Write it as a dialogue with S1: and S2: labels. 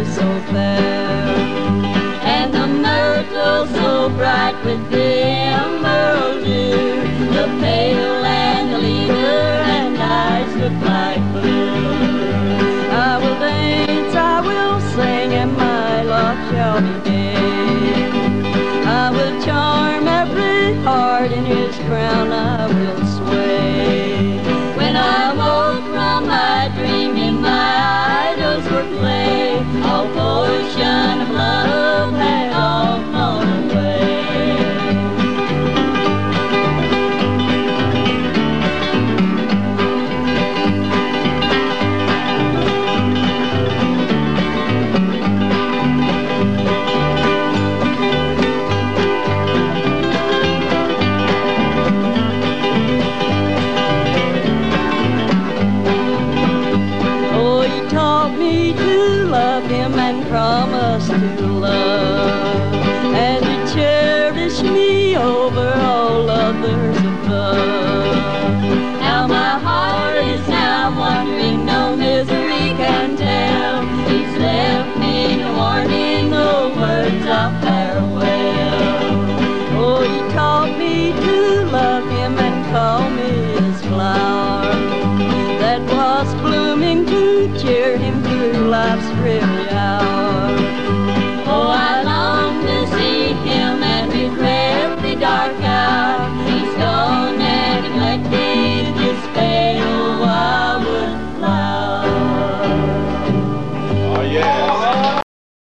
S1: is so fair, and the myrtle so bright with the emerald dew, the pale and the leader and eyes look like blue. I will dance, I will sing, and my love shall be gay. I will charm every heart, in his crown I will sway. When I woke from my dream, in my idols were play, all potion of love had all flown away. Him and promised to love, and to cherish me over all others above.